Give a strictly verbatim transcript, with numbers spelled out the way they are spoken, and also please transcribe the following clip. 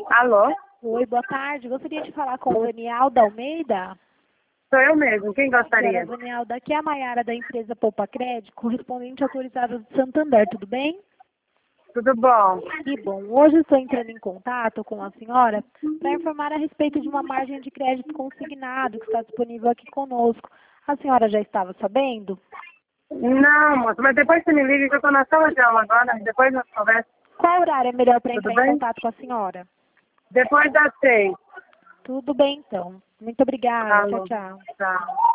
Alô? Oi, boa tarde. Gostaria de falar com o Danielda Almeida. Sou eu mesmo. Quem gostaria? Senhora Danielda, aqui é a Maiara da empresa Poupa Crédito, correspondente autorizada do Santander, tudo bem? Tudo bom? Que bom. Hoje estou entrando em contato com a senhora para informar a respeito de uma margem de crédito consignado que está disponível aqui conosco. A senhora já estava sabendo? Não, moça, mas depois você me liga que eu tô na sala de aula agora. Depois nós conversamos. Qual horário é melhor para Tudo entrar em bem? contato com a senhora? Depois das seis. Tudo bem, então. Muito obrigada. Tchau, Alô. tchau. Tchau.